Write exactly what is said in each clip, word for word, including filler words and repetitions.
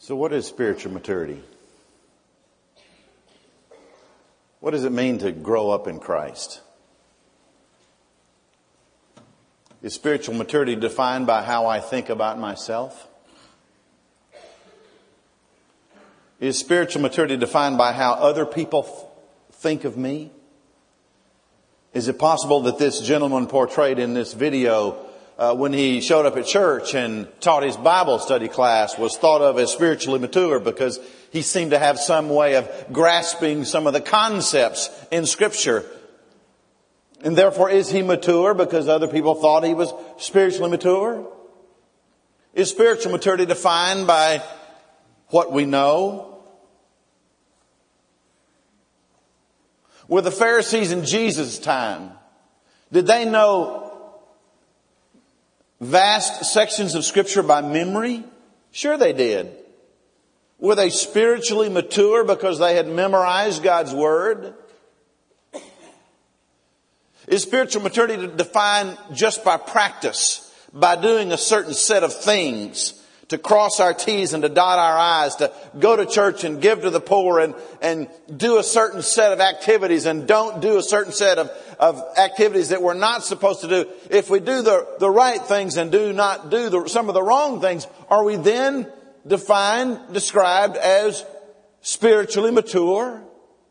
So what is spiritual maturity? What does it mean to grow up in Christ? Is spiritual maturity defined by how I think about myself? Is spiritual maturity defined by how other people f- think of me? Is it possible that this gentleman portrayed in this video, uh, when he showed up at church and taught his Bible study class, was thought of as spiritually mature because he seemed to have some way of grasping some of the concepts in Scripture? And therefore, is he mature because other people thought he was spiritually mature? Is spiritual maturity defined by what we know? Were the Pharisees in Jesus' time, did they know vast sections of Scripture by memory? Sure they did. Were they spiritually mature because they had memorized God's Word? Is spiritual maturity defined just by practice, by doing a certain set of things, to cross our T's and to dot our I's, to go to church and give to the poor and, and do a certain set of activities and don't do a certain set of, of activities that we're not supposed to do? If we do the, the right things and do not do the, some of the wrong things, are we then defined, described as spiritually mature?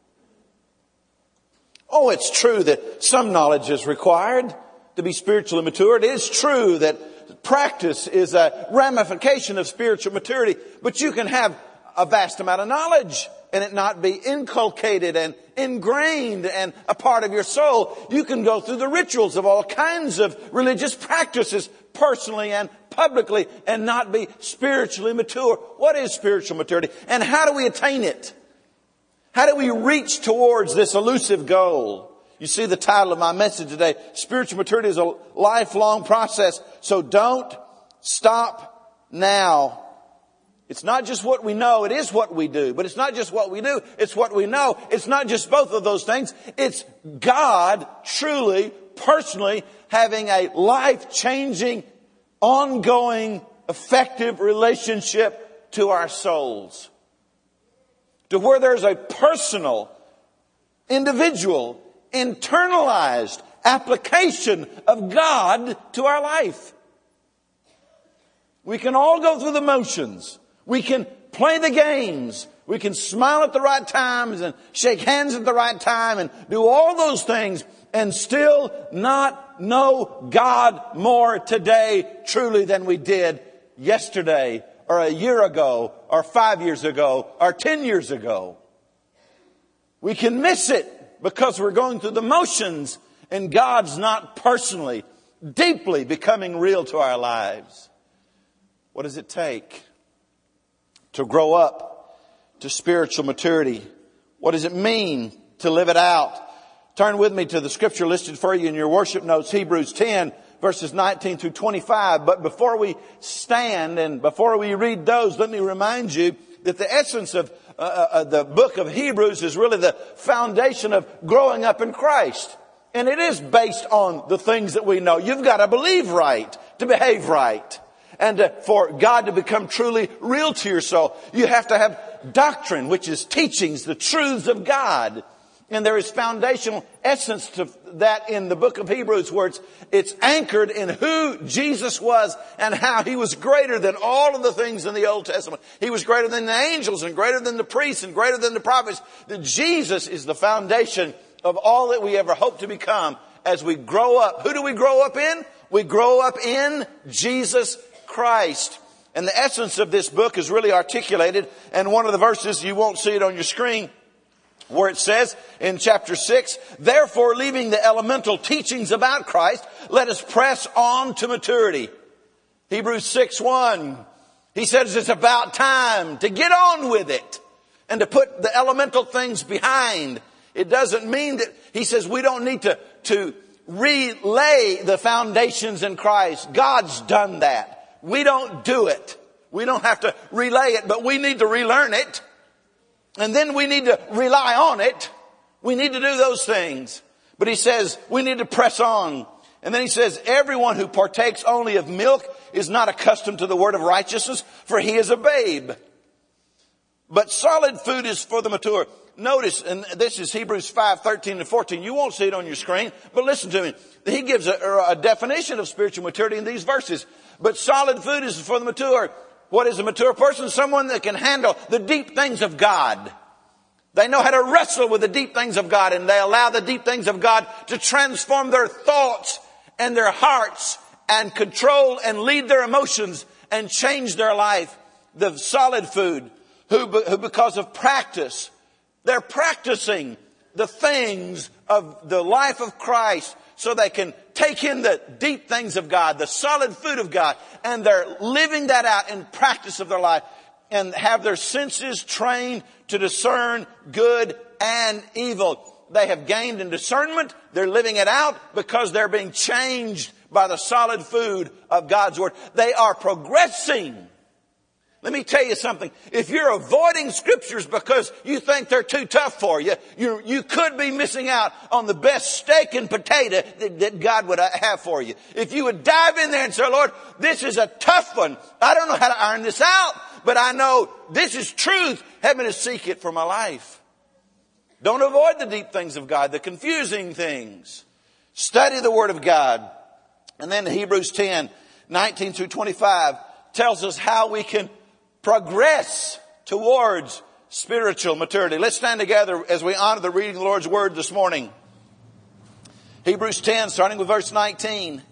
Oh, it's true that some knowledge is required to be spiritually mature. It is true that practice is a ramification of spiritual maturity. But you can have a vast amount of knowledge and it not be inculcated and ingrained and a part of your soul. You can go through the rituals of all kinds of religious practices personally and publicly and not be spiritually mature. What is spiritual maturity? And how do we attain it? How do we reach towards this elusive goal? You see the title of my message today. Spiritual maturity is a lifelong process. So don't stop now. It's not just what we know. It is what we do. But it's not just what we do. It's what we know. It's not just both of those things. It's God truly, personally having a life-changing, ongoing, effective relationship to our souls. To where there's a personal, individual, internalized application of God to our life. We can all go through the motions. We can play the games. We can smile at the right times and shake hands at the right time and do all those things and still not know God more today truly than we did yesterday or a year ago or five years ago or ten years ago. We can miss it because we're going through the motions and God's not personally, deeply becoming real to our lives. What does it take to grow up to spiritual maturity? What does it mean to live it out? Turn with me to the scripture listed for you in your worship notes, Hebrews ten, verses nineteen through twenty-five. But before we stand and before we read those, let me remind you that the essence of uh, uh, the book of Hebrews is really the foundation of growing up in Christ. And it is based on the things that we know. You've got to believe right to behave right. And uh, for God to become truly real to your soul, you have to have doctrine, which is teachings, the truths of God. And there is foundational essence to that in the book of Hebrews where it's, it's anchored in who Jesus was and how he was greater than all of the things in the Old Testament. He was greater than the angels and greater than the priests and greater than the prophets. That Jesus is the foundation of all that we ever hope to become as we grow up. Who do we grow up in? We grow up in Jesus Christ. And the essence of this book is really articulated. And one of the verses, you won't see it on your screen, where it says in chapter six, therefore leaving the elemental teachings about Christ, let us press on to maturity. Hebrews six one, he says it's about time to get on with it and to put the elemental things behind. It doesn't mean that, he says we don't need to, to relay the foundations in Christ. God's done that. We don't do it. We don't have to relay it, but we need to relearn it. And then we need to rely on it. We need to do those things. But he says we need to press on. And then he says everyone who partakes only of milk is not accustomed to the word of righteousness, for he is a babe. But solid food is for the mature. Notice, and this is Hebrews five, thirteen and fourteen. You won't see it on your screen, but listen to me. He gives a, a definition of spiritual maturity in these verses. But solid food is for the mature. What is a mature person? Someone that can handle the deep things of God. They know how to wrestle with the deep things of God, and they allow the deep things of God to transform their thoughts and their hearts and control and lead their emotions and change their life. The solid food, who, who because of practice, they're practicing the things of the life of Christ so they can take in the deep things of God, the solid food of God, and they're living that out in practice of their life and have their senses trained to discern good and evil. They have gained in discernment. They're living it out because they're being changed by the solid food of God's Word. They are progressing. Let me tell you something. If you're avoiding scriptures because you think they're too tough for you, you, you could be missing out on the best steak and potato that, that God would have for you. If you would dive in there and say, Lord, this is a tough one. I don't know how to iron this out, but I know this is truth. Help me to seek it for my life. Don't avoid the deep things of God, the confusing things. Study the Word of God. And then Hebrews ten, nineteen through twenty-five tells us how we can progress towards spiritual maturity. Let's stand together as we honor the reading of the Lord's Word this morning. Hebrews ten, starting with verse nineteen.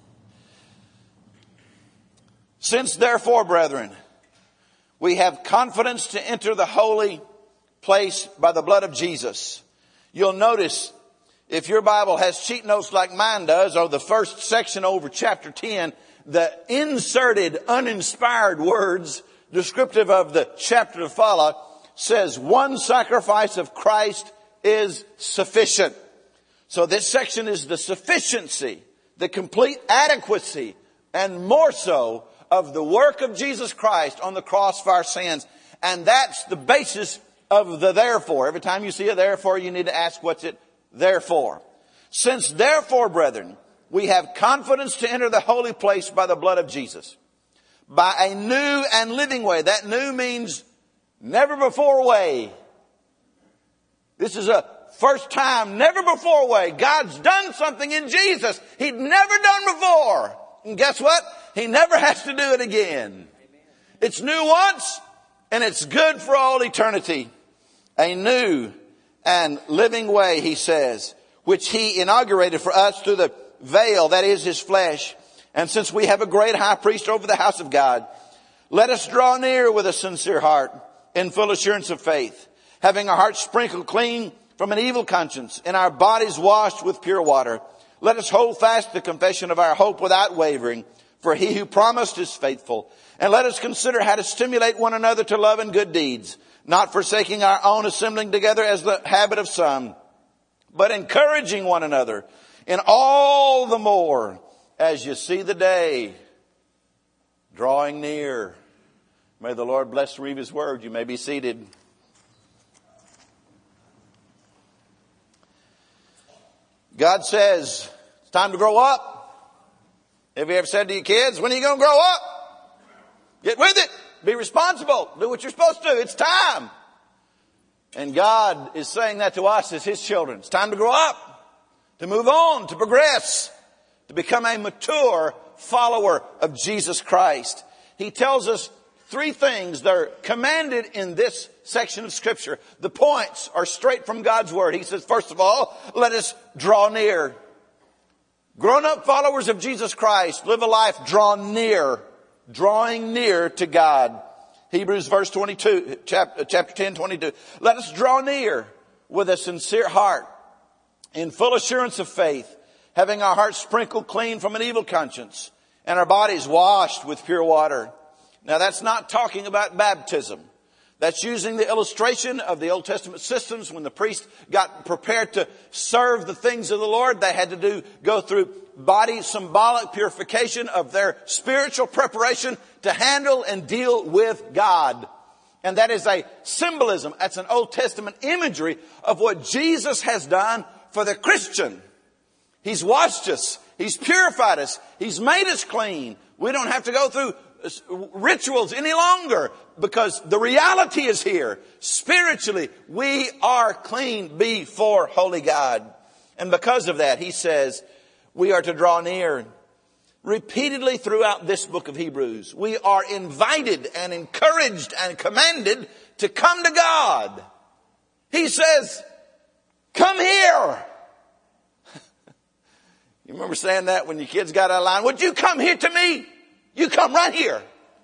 Since therefore, brethren, we have confidence to enter the holy place by the blood of Jesus. You'll notice, if your Bible has cheat notes like mine does, or the first section over chapter ten, the inserted, uninspired words descriptive of the chapter to follow says one sacrifice of Christ is sufficient. So this section is the sufficiency, the complete adequacy, and more so of the work of Jesus Christ on the cross for our sins. And that's the basis of the therefore. Every time you see a therefore, you need to ask, what's it there for? Since therefore, brethren, we have confidence to enter the holy place by the blood of Jesus, by a new and living way. That new means never before way. This is a first time, never before way. God's done something in Jesus He'd never done before. And guess what? He never has to do it again. It's new once, and it's good for all eternity. A new and living way, he says, which He inaugurated for us through the veil, that is His flesh. And since we have a great high priest over the house of God, let us draw near with a sincere heart in full assurance of faith, having our hearts sprinkled clean from an evil conscience and our bodies washed with pure water. Let us hold fast the confession of our hope without wavering, for He who promised is faithful. And let us consider how to stimulate one another to love and good deeds, not forsaking our own assembling together as the habit of some, but encouraging one another, and all the more as you see the day drawing near. May the Lord bless and read His word. You may be seated. God says, it's time to grow up. Have you ever said to your kids, when are you going to grow up? Get with it. Be responsible. Do what you're supposed to. It's time. And God is saying that to us as His children. It's time to grow up, to move on, to progress, to become a mature follower of Jesus Christ. He tells us three things that are commanded in this section of Scripture. The points are straight from God's Word. He says, first of all, let us draw near. Grown-up followers of Jesus Christ live a life drawn near, drawing near to God. Hebrews verse twenty-two, chapter, chapter ten, twenty-two. Let us draw near with a sincere heart, in full assurance of faith, having our hearts sprinkled clean from an evil conscience and our bodies washed with pure water. Now that's not talking about baptism. That's using the illustration of the Old Testament systems. When the priest got prepared to serve the things of the Lord, they had to do go through body symbolic purification of their spiritual preparation to handle and deal with God. And that is a symbolism. That's an Old Testament imagery of what Jesus has done for the Christian. He's washed us. He's purified us. He's made us clean. We don't have to go through rituals any longer, because the reality is here. Spiritually, we are clean before holy God. And because of that, he says we are to draw near. Repeatedly throughout this book of Hebrews, we are invited and encouraged and commanded to come to God. He says, come here. You remember saying that when your kids got out of line? Would you come here to me? You come right here.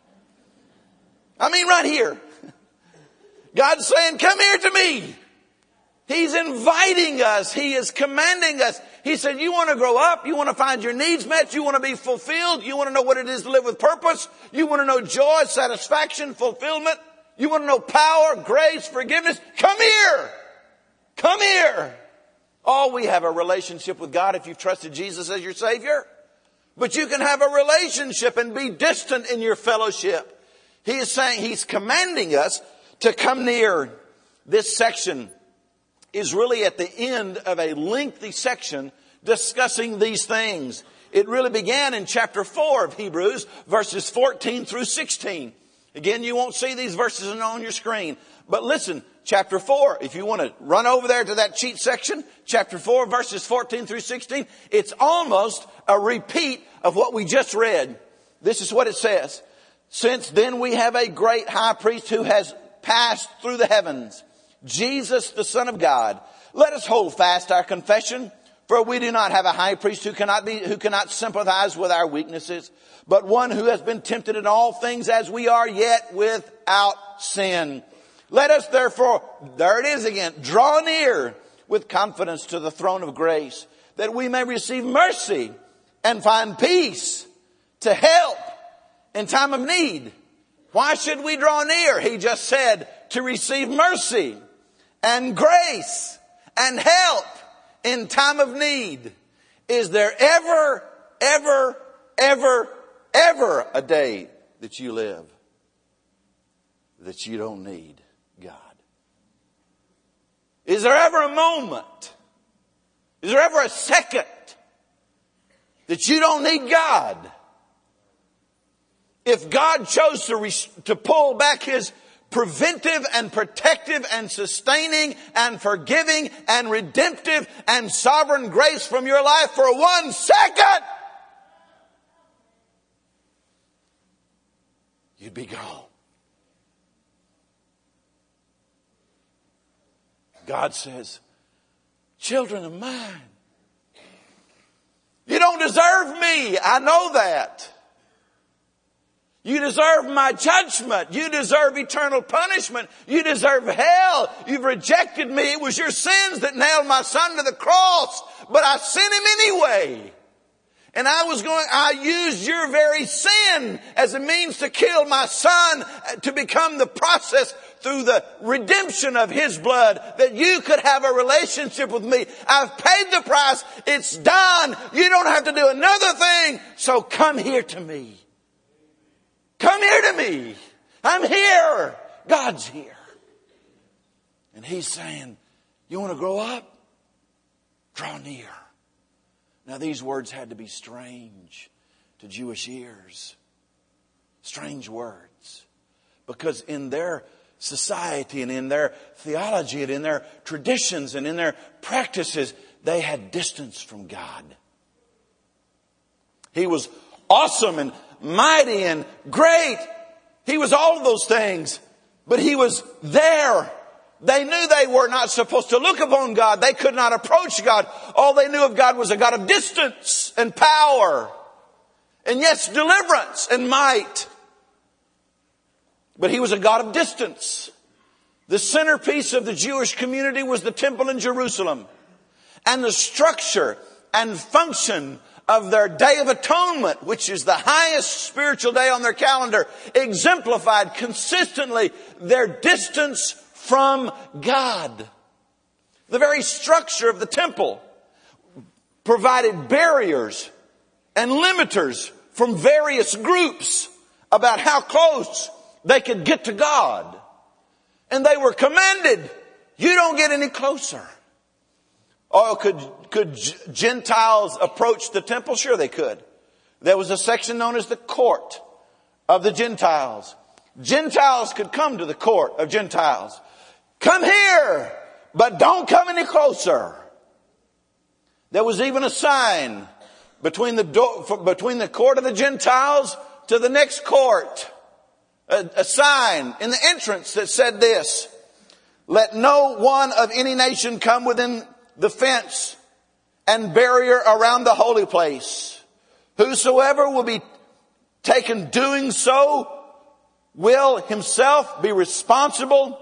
I mean right here. God's saying, come here to me. He's inviting us. He is commanding us. He said, you want to grow up? You want to find your needs met? You want to be fulfilled? You want to know what it is to live with purpose? You want to know joy, satisfaction, fulfillment? You want to know power, grace, forgiveness? Come here. Come here. Oh, we have a relationship with God if you've trusted Jesus as your Savior. But you can have a relationship and be distant in your fellowship. He is saying, he's commanding us to come near. This section is really at the end of a lengthy section discussing these things. It really began in chapter four of Hebrews, verses fourteen through sixteen. Again, you won't see these verses on your screen. But listen, chapter four, if you want to run over there to that cheat section, chapter four, verses fourteen through sixteen, it's almost a repeat of what we just read. This is what it says. Since then we have a great high priest who has passed through the heavens, Jesus, the Son of God. Let us hold fast our confession, for we do not have a high priest who cannot be, who cannot sympathize with our weaknesses, but one who has been tempted in all things as we are, yet without sin. Let us therefore, there it is again, draw near with confidence to the throne of grace, that we may receive mercy and find peace to help in time of need. Why should we draw near? He just said to receive mercy and grace and help in time of need. Is there ever, ever, ever, ever a day that you live that you don't need God? Is there ever a moment? Is there ever a second that you don't need God? If God chose to, res- to pull back his preventive and protective and sustaining and forgiving and redemptive and sovereign grace from your life for one second, you'd be gone. God says, children of mine, you don't deserve me. I know that. You deserve my judgment. You deserve eternal punishment. You deserve hell. You've rejected me. It was your sins that nailed my son to the cross, but I sent him anyway. And I was going, I used your very sin as a means to kill my son, to become the process through the redemption of his blood that you could have a relationship with me. I've paid the price. It's done. You don't have to do another thing. So come here to me. Come here to me. I'm here. God's here. And he's saying, you want to grow up? Draw near. Now these words had to be strange to Jewish ears. Strange words. Because in their society and in their theology and in their traditions and in their practices, they had distance from God. He was awesome and mighty and great. He was all of those things, but he was there. They knew they were not supposed to look upon God. They could not approach God. All they knew of God was a God of distance and power. And yes, deliverance and might. But he was a God of distance. The centerpiece of the Jewish community was the temple in Jerusalem. And the structure and function of their Day of Atonement, which is the highest spiritual day on their calendar, exemplified consistently their distance from God. The very structure of the temple provided barriers and limiters from various groups about how close they could get to God. And they were commanded, you don't get any closer. Oh, could, could Gentiles approach the temple? Sure they could. There was a section known as the court of the Gentiles. Gentiles could come to the court of Gentiles. Come here, but don't come any closer. There was even a sign between the door, between the court of the Gentiles to the next court. A, a sign in the entrance that said this: let no one of any nation come within the fence and barrier around the holy place. Whosoever will be taken doing so will himself be responsible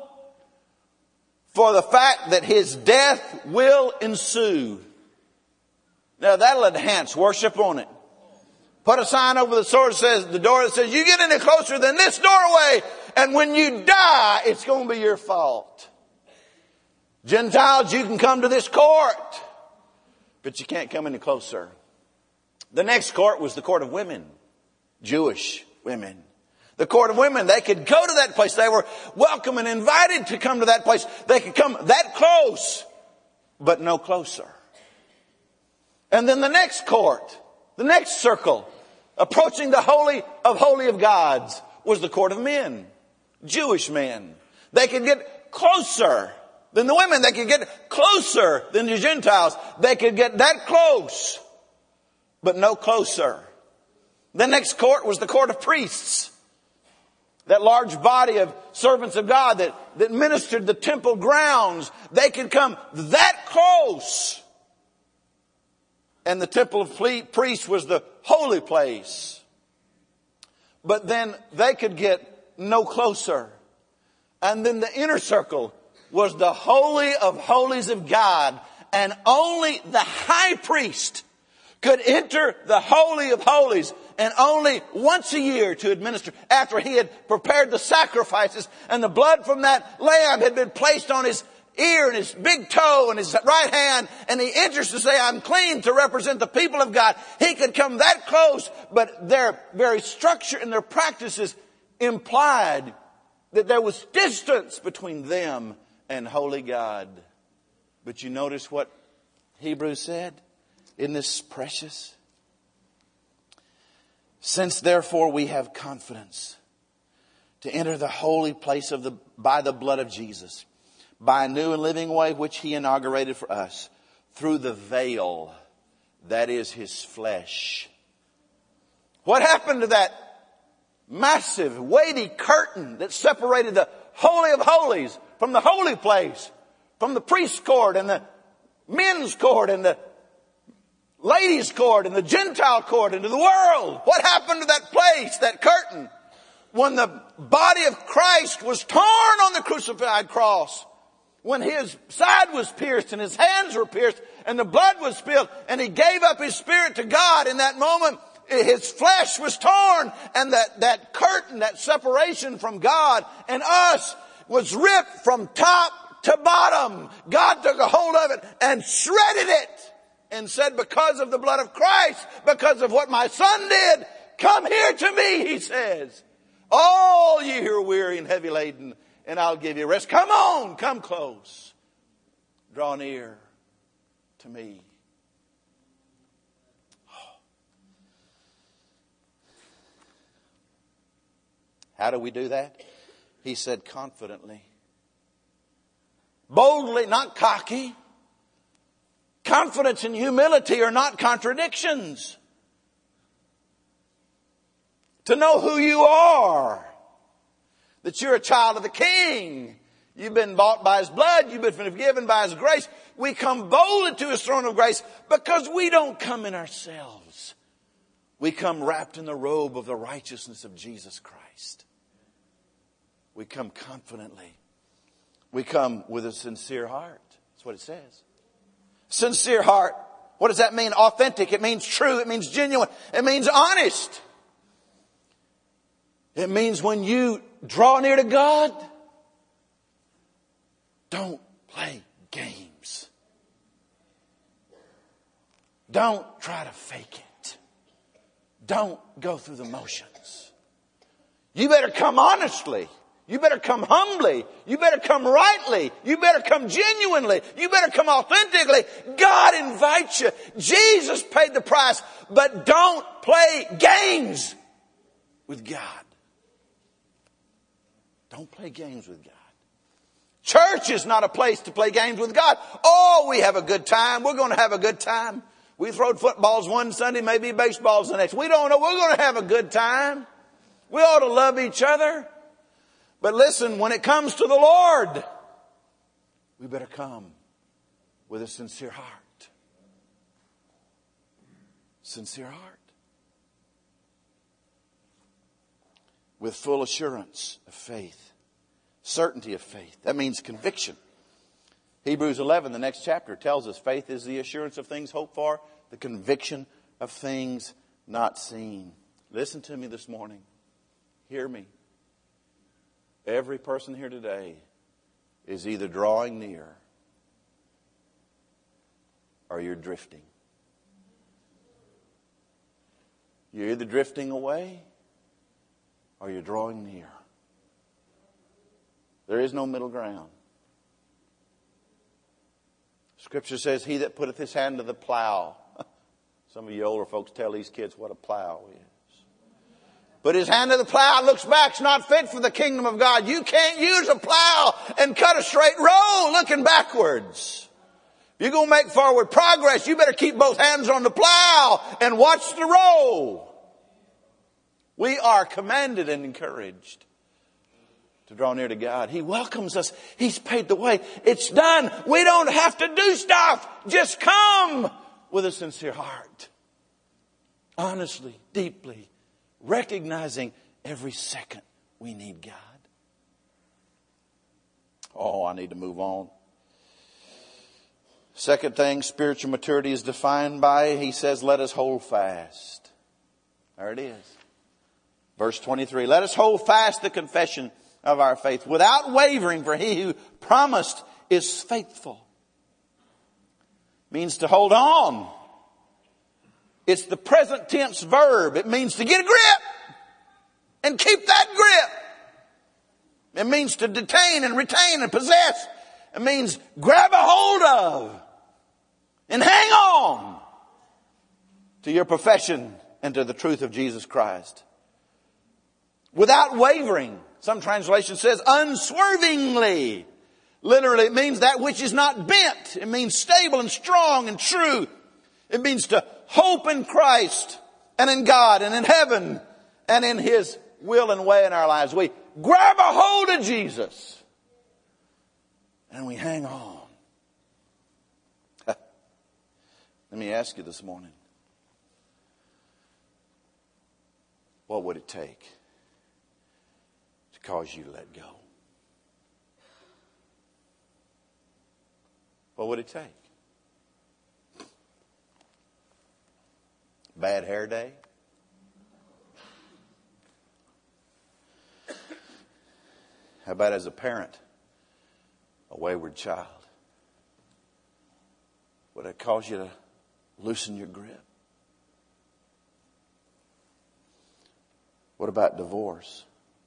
for the fact that his death will ensue. Now that'll enhance worship, won't it? Put a sign over the door that says, the door that says, you get any closer than this doorway, and when you die, it's going to be your fault. Gentiles, you can come to this court, but you can't come any closer. The next court was the court of women, Jewish women. The court of women, they could go to that place. They were welcome and invited to come to that place. They could come that close, but no closer. And then the next court, the next circle, approaching the holy of holy of gods, was the court of men, Jewish men. They could get closer than the women. They could get closer than the Gentiles. They could get that close, but no closer. The next court was the court of priests. That large body of servants of God that, that ministered the temple grounds. They could come that close. And the temple of priests was the holy place. But then they could get no closer. And then the inner circle was the holy of holies of God. And only the high priest could enter the holy of holies, and only once a year to administer, after he had prepared the sacrifices and the blood from that lamb had been placed on his ear and his big toe and his right hand, and he enters to say, I'm clean, to represent the people of God. He could come that close, but their very structure and their practices implied that there was distance between them and holy God. But you notice what Hebrews said? Isn't this precious? Since therefore we have confidence to enter the holy place of the by the blood of Jesus, by a new and living way which he inaugurated for us, through the veil that is his flesh. What happened to that massive, weighty curtain that separated the Holy of Holies from the holy place, from the priest's court and the men's court and the ladies' court and the Gentile court into the world? What happened to that place, that curtain? When the body of Christ was torn on the crucified cross, when his side was pierced and his hands were pierced and the blood was spilled and he gave up his spirit to God, in that moment his flesh was torn, and that, that curtain, that separation from God and us, was ripped from top to bottom. God took a hold of it and shredded it and said, because of the blood of Christ, because of what my son did, come here to me, he says. All ye who are weary and heavy laden, and I'll give you rest. Come on, come close. Draw near to me. How do we do that? He said, confidently. Boldly, not cocky. Confidence and humility are not contradictions. To know who you are. That you're a child of the King. You've been bought by his blood. You've been forgiven by his grace. We come boldly to his throne of grace because we don't come in ourselves. We come wrapped in the robe of the righteousness of Jesus Christ. We come confidently. We come with a sincere heart. That's what it says. Sincere heart. What does that mean? Authentic. It means true. It means genuine. It means honest. It means when you draw near to God, don't play games. Don't try to fake it. Don't go through the motions. You better come honestly. You better come humbly. You better come rightly. You better come genuinely. You better come authentically. God invites you. Jesus paid the price. But don't play games with God. Don't play games with God. Church is not a place to play games with God. Oh, we have a good time. We're going to have a good time. We throwed footballs one Sunday, maybe baseballs the next. We don't know. We're going to have a good time. We ought to love each other. But listen, when it comes to the Lord, we better come with a sincere heart. Sincere heart. With full assurance of faith. Certainty of faith. That means conviction. Hebrews eleven, the next chapter, tells us faith is the assurance of things hoped for, the conviction of things not seen. Listen to me this morning. Hear me. Every person here today is either drawing near or you're drifting. You're either drifting away or you're drawing near. There is no middle ground. Scripture says, he that putteth his hand to the plow. Some of you older folks tell these kids what a plow is. Put his hand to the plow, looks back, it's not fit for the kingdom of God. You can't use a plow and cut a straight row looking backwards. If you're going to make forward progress, you better keep both hands on the plow and watch the row. We are commanded and encouraged to draw near to God. He welcomes us. He's paid the way. It's done. We don't have to do stuff. Just come with a sincere heart. Honestly, deeply, recognizing every second we need God. Oh, I need to move on. Second thing, spiritual maturity is defined by, he says, let us hold fast. There it is. Verse twenty-three, let us hold fast the confession of our faith without wavering, for he who promised is faithful. Means to hold on. It's the present tense verb. It means to get a grip and keep that grip. It means to detain and retain and possess. It means grab a hold of and hang on to your profession and to the truth of Jesus Christ. Without wavering. Some translation says unswervingly. Literally, it means that which is not bent. It means stable and strong and true. It means to hope in Christ and in God and in heaven and in His will and way in our lives. We grab a hold of Jesus and we hang on. Let me ask you this morning. What would it take cause you to let go? What would it take? Bad hair day? How about as a parent, a wayward child? Would it cause you to loosen your grip? What about divorce?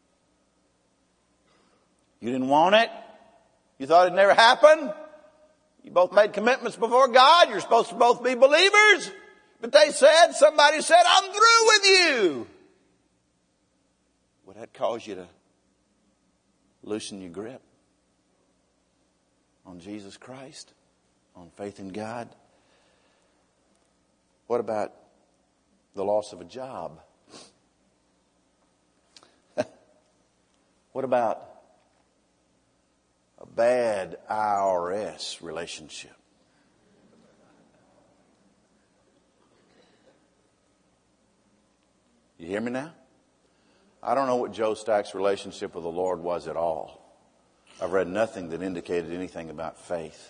You didn't want it. You thought it'd never happen. You both made commitments before God. You're supposed to both be believers. But they said, somebody said, I'm through with you. Would that cause you to loosen your grip on Jesus Christ, on faith in God? What about the loss of a job? What about a bad I R S relationship? You hear me now? I don't know what Joe Stack's relationship with the Lord was at all. I've read nothing that indicated anything about faith.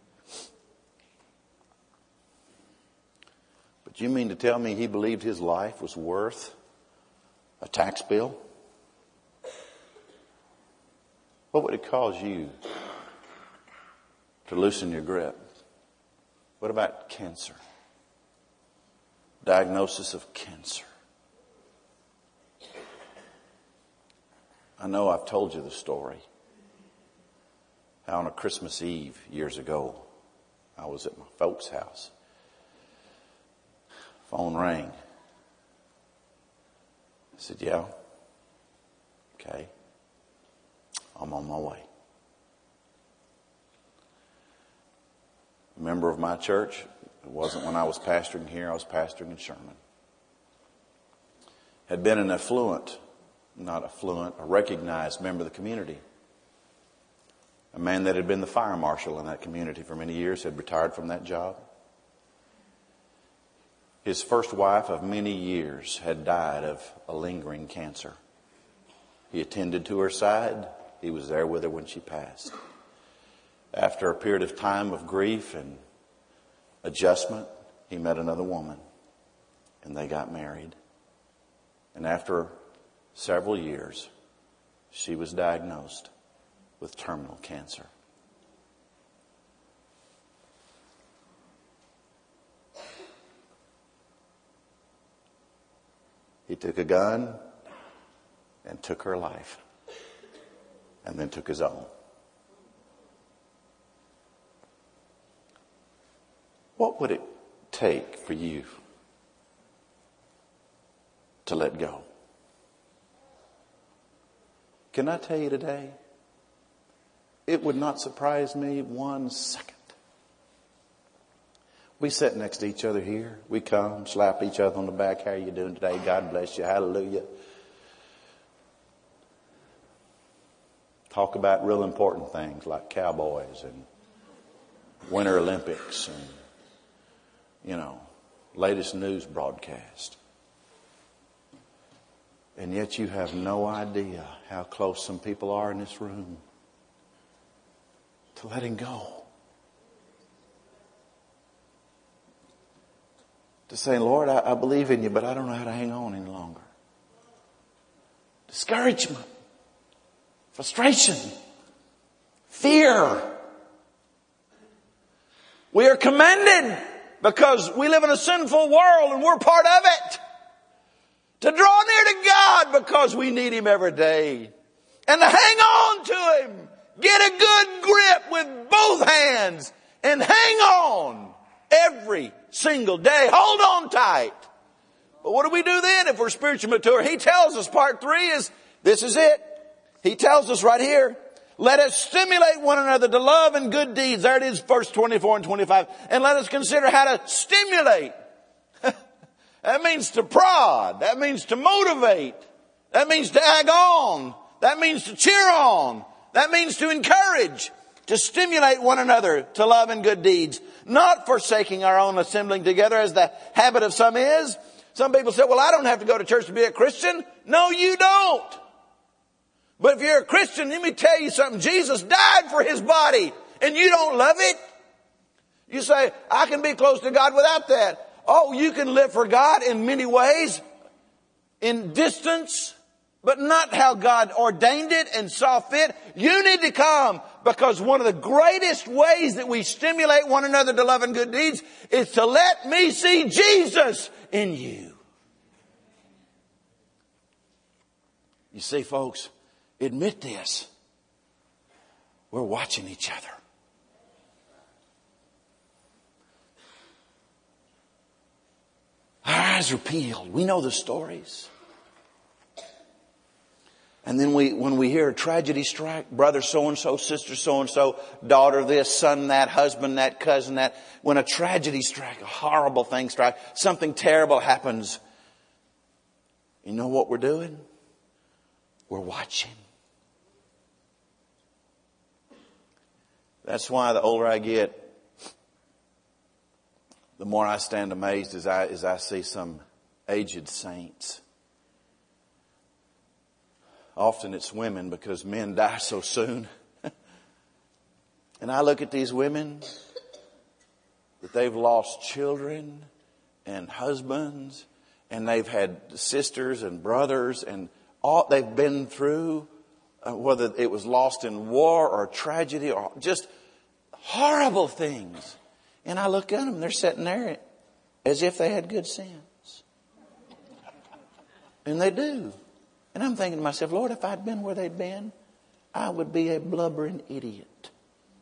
But you mean to tell me he believed his life was worth a tax bill? What would it cause you to loosen your grip? What about cancer? Diagnosis of cancer. I know I've told you the story. How on a Christmas Eve years ago, I was at my folks' house. Phone rang. I said, yeah. Okay. I'm on my way. A member of my church, it wasn't when I was pastoring here, I was pastoring in Sherman, had been an affluent, not affluent, a recognized member of the community. A man that had been the fire marshal in that community for many years had retired from that job. His first wife of many years had died of a lingering cancer. He attended to her side. He was there with her when she passed. After a period of time of grief and adjustment, he met another woman and they got married. And after several years, she was diagnosed with terminal cancer. He took a gun and took her life and then took his own. What would it take for you to let go? Can I tell you today? It would not surprise me one second. We sit next to each other here. We come, slap each other on the back. How are you doing today? God bless you. Hallelujah. Talk about real important things like cowboys and Winter Olympics and, you know, latest news broadcast. And yet you have no idea how close some people are in this room to letting go. To saying, Lord, I, I believe in you, but I don't know how to hang on any longer. Discouragement. Frustration. Fear. We are commended because we live in a sinful world and we're part of it. To draw near to God because we need Him every day. And to hang on to Him. Get a good grip with both hands and hang on every single day. Hold on tight. But what do we do then if we're spiritually mature? He tells us, part three is, this is it. He tells us right here, let us stimulate one another to love and good deeds. There it is, verse twenty-four and twenty-five. And let us consider how to stimulate. That means to prod. That means to motivate. That means to egg on. That means to cheer on. That means to encourage, to stimulate one another to love and good deeds, not forsaking our own assembling together as the habit of some is. Some people say, well, I don't have to go to church to be a Christian. No, you don't. But if you're a Christian, let me tell you something. Jesus died for His body and you don't love it. You say, I can be close to God without that. Oh, you can live for God in many ways, in distance, but not how God ordained it and saw fit. You need to come because one of the greatest ways that we stimulate one another to love and good deeds is to let me see Jesus in you. You see, folks, admit this. We're watching each other. Our eyes are peeled. We know the stories. And then we, when we hear a tragedy strike, brother so-and-so, sister so-and-so, daughter this, son that, husband that, cousin that. When a tragedy strike, a horrible thing strike, something terrible happens. You know what we're doing? We're watching. That's why the older I get, the more I stand amazed as I, as I see some aged saints. Often it's women because men die so soon. And I look at these women that they've lost children and husbands and they've had sisters and brothers and all they've been through, uh, whether it was lost in war or tragedy or just horrible things. And I look at them, they're sitting there as if they had good sense. And they do. And I'm thinking to myself, Lord, if I'd been where they'd been, I would be a blubbering idiot.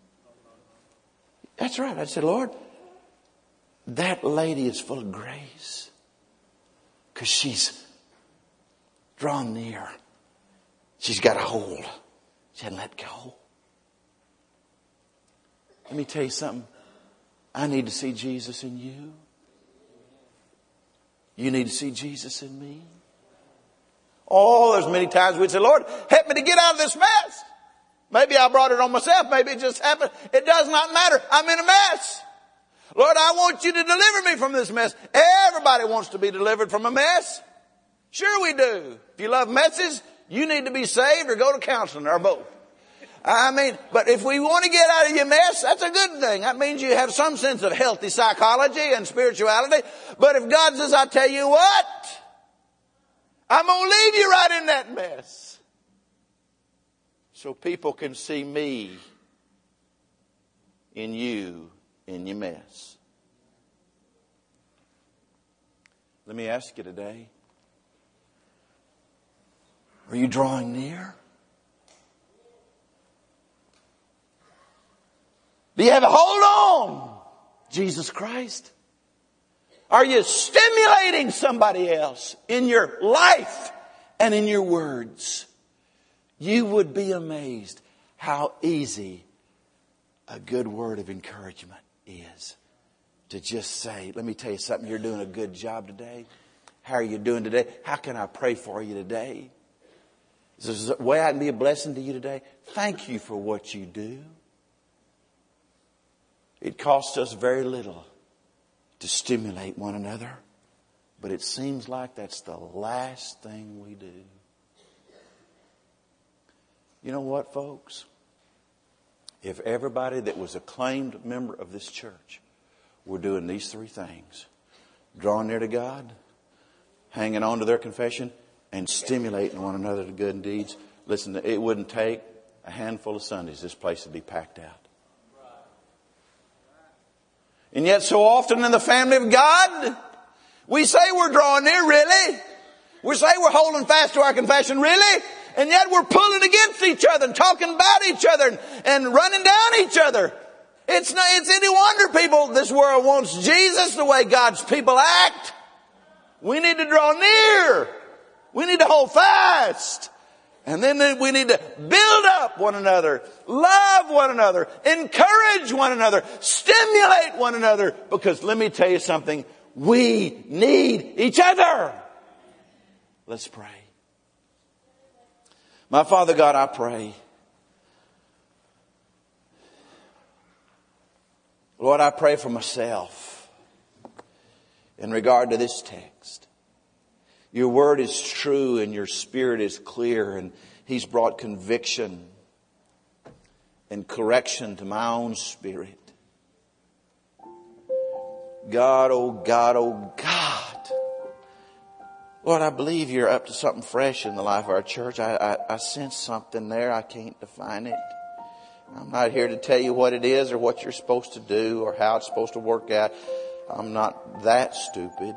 That's right. I said, Lord, that lady is full of grace because she's drawn near. She's got a hold. She hadn't let go. Let me tell you something. I need to see Jesus in you. You need to see Jesus in me. Oh, there's many times we'd say, Lord, help me to get out of this mess. Maybe I brought it on myself. Maybe it just happened. It does not matter. I'm in a mess. Lord, I want you to deliver me from this mess. Everybody wants to be delivered from a mess. Sure we do. If you love messes, you need to be saved or go to counseling or both. I mean, but if we want to get out of your mess, that's a good thing. That means you have some sense of healthy psychology and spirituality. But if God says, I tell you what, I'm going to leave you right in that mess, so people can see me in you, in your mess. Let me ask you today, are you drawing near? Do you have a hold on Jesus Christ? Are you stimulating somebody else in your life and in your words? You would be amazed how easy a good word of encouragement is. To just say, let me tell you something, you're doing a good job today. How are you doing today? How can I pray for you today? Is there a way I can be a blessing to you today? Thank you for what you do. It costs us very little to stimulate one another, but it seems like that's the last thing we do. You know what, folks? If everybody that was a claimed member of this church were doing these three things, drawing near to God, hanging on to their confession, and stimulating one another to good deeds, listen, it wouldn't take a handful of Sundays. This place would be packed out. And yet so often in the family of God, we say we're drawing near, really? We say we're holding fast to our confession, really? And yet we're pulling against each other and talking about each other and, and running down each other. It's not, it's any wonder people, this world wants Jesus the way God's people act. We need to draw near. We need to hold fast. And then we need to build up one another, love one another, encourage one another, stimulate one another. Because let me tell you something, we need each other. Let's pray. My Father God, I pray. Lord, I pray for myself in regard to this text. Your word is true and your spirit is clear, and He's brought conviction and correction to my own spirit. God, oh God, oh God. Lord, I believe you're up to something fresh in the life of our church. I, I, I sense something there. I can't define it. I'm not here to tell you what it is or what you're supposed to do or how it's supposed to work out. I'm not that stupid.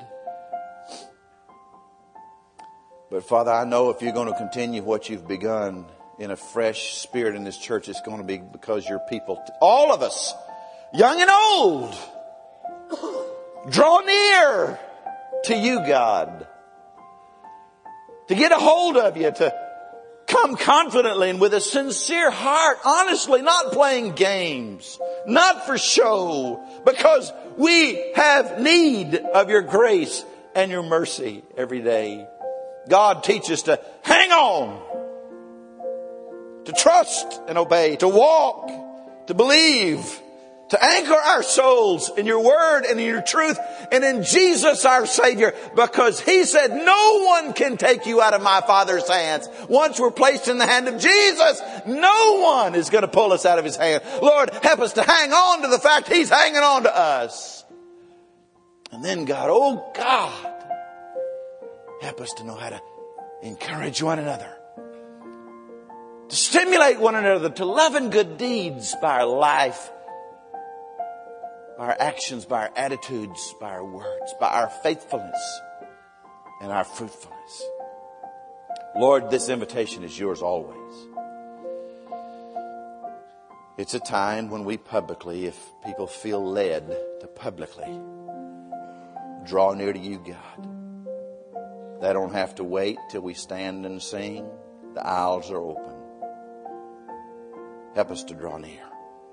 But Father, I know if you're going to continue what you've begun in a fresh spirit in this church, it's going to be because your people, all of us, young and old, draw near to you, God. To get a hold of you, to come confidently and with a sincere heart, honestly, not playing games, not for show, because we have need of your grace and your mercy every day. God, teach us to hang on, to trust and obey, to walk, to believe, to anchor our souls in your word and in your truth and in Jesus our Savior, because He said no one can take you out of my Father's hands. Once we're placed in the hand of Jesus, no one is going to pull us out of His hand. Lord, help us to hang on to the fact He's hanging on to us. And then God, oh God, help us to know how to encourage one another, to stimulate one another to love and good deeds by our life, by our actions, by our attitudes, by our words, by our faithfulness and our fruitfulness. Lord, this invitation is yours always. It's a time when we publicly, if people feel led to publicly draw near to you, God. They don't have to wait till we stand and sing. The aisles are open. Help us to draw near.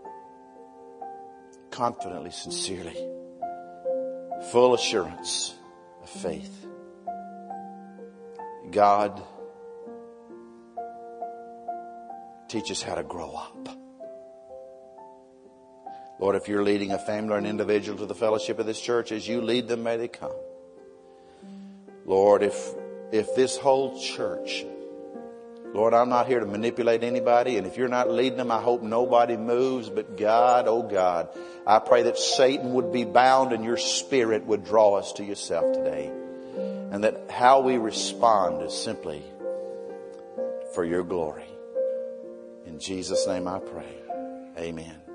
Confidently, sincerely, full assurance of faith. God, teach us how to grow up. Lord, if you're leading a family or an individual to the fellowship of this church, as you lead them, may they come. Lord, if, if this whole church, Lord, I'm not here to manipulate anybody, and if you're not leading them, I hope nobody moves. But God, oh God, I pray that Satan would be bound and your Spirit would draw us to yourself today. And that how we respond is simply for your glory. In Jesus' name I pray. Amen.